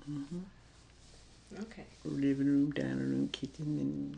Okay. Living room, dining room, kitchen,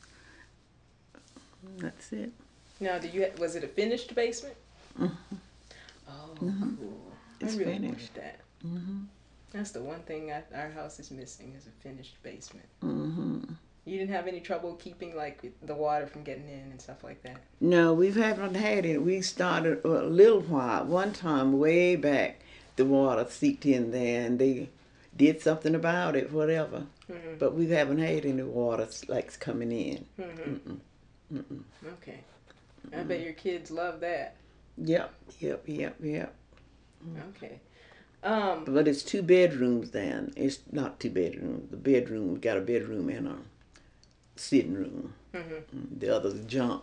and that's it. Now, was it a finished basement? Mm-hmm. Oh, Mm-hmm. cool. I It's really wish finished. that. Mm-hmm. That's the one thing our house is missing is a finished basement. Mm-hmm. You didn't have any trouble keeping like the water from getting in and stuff like that? No, we haven't had it. We started a little while. One time, way back, the water seeped in there, and they did something about it, whatever. Mm-hmm. But we haven't had any water like coming in. Mm-hmm. Mm-mm. Mm-mm. Okay. I bet your kids love that. Yep, yep, yep, yep. Okay. But it's 2 bedrooms then. It's not 2 bedrooms. The bedroom, we got a bedroom and a sitting room. Mm-hmm. The other's junk.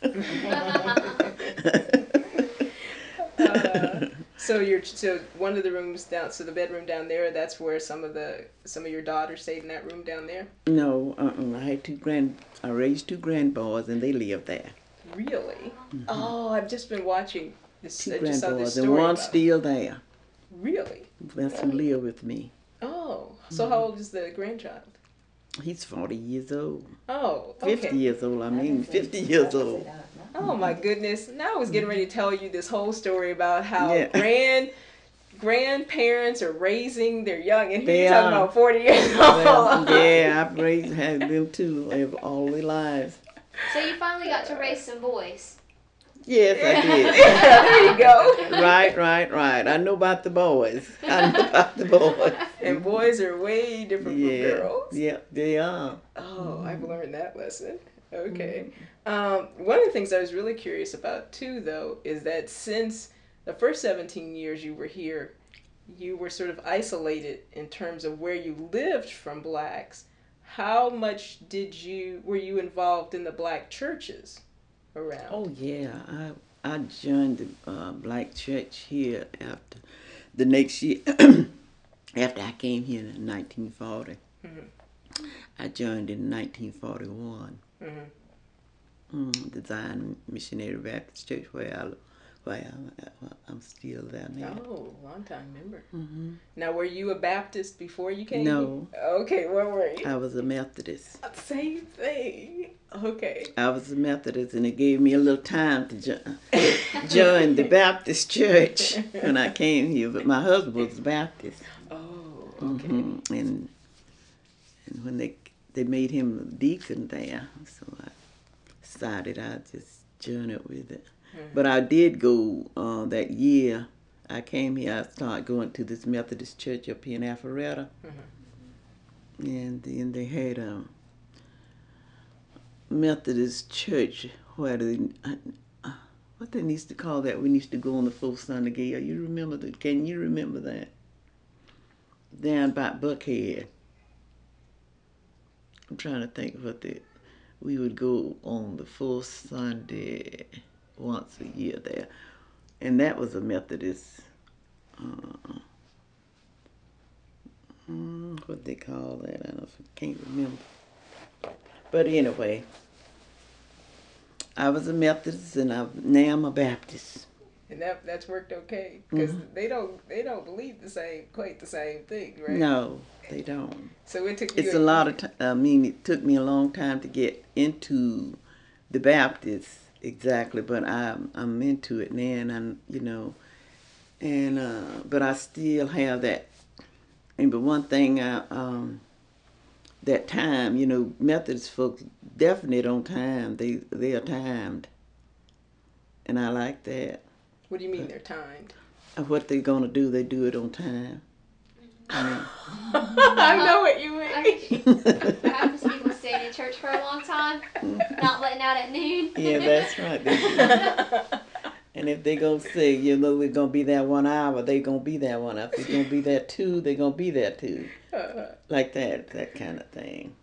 So one of the rooms down, so the bedroom down there, that's where some of your daughters stayed in that room down there. No, I raised 2 grandboys and they live there. Really? Oh, I've just been watching this. Two I just saw this grandboys and story one's about. still there. Really? That's who live with me. Oh, so how old is the grandchild? He's 40 years old. Oh, 50 okay. years old, 50 years old. Oh my goodness! Now I was getting ready to tell you this whole story about how Yeah. grandparents are raising their young, and here They you're talking are. about 40 years old. Well, yeah, I've had them too all their lives. So you finally got to raise some boys. Yes, I did. Yeah, there you go. Right. I know about the boys. I know about the boys. And boys are way different from Yeah, girls. yeah, they are. Oh, I've learned that lesson. Okay. One of the things I was really curious about too, though, is that since the first 17 years you were here, you were sort of isolated in terms of where you lived from blacks. How much were you involved in the black churches around? Oh yeah, I joined the black church here after the next year after I came here in 1940. Mm-hmm. I joined in 1941. The Zion Missionary Baptist Church where I'm still there now. Oh, long time member. Mm-hmm. Now, were you a Baptist before you came? No. Okay, what were you? I was a Methodist. Same thing. Okay. I was a Methodist, and it gave me a little time to join the Baptist church when I came here. But my husband was a Baptist. Oh, okay. Mm-hmm. And when they made him a deacon there, so I decided I'd just join up with it. But I did go that year. I came here. I started going to this Methodist church up here in Alpharetta, and then they had a Methodist church where what they used to call that. We used to go on the fourth Sunday. You remember that? Can you remember that? Down by Buckhead. I'm trying to think we would go on the fourth Sunday once a year there, and that was a Methodist. What they call that? I can't remember. But anyway, I was a Methodist, and now I'm a Baptist. And that's worked okay because they don't believe quite the same thing, right? No, they don't. So it took you. It's a lot of time. It took me a long time to get into the Baptist exactly, but I'm into it now, and but I still have that. But one thing, that time, Methodist folks definitely don't time. They are timed, and I like that. What do you mean they're timed? What they're gonna do, they do it on time. I know what you mean. Baptist people staying in church for a long time, not letting out at noon. Yeah, that's right. They do. And if they gonna say, we're gonna be there 1 hour, they gonna be there 1 hour. If they're gonna be there 2, they gonna be there 2. Like that kind of thing.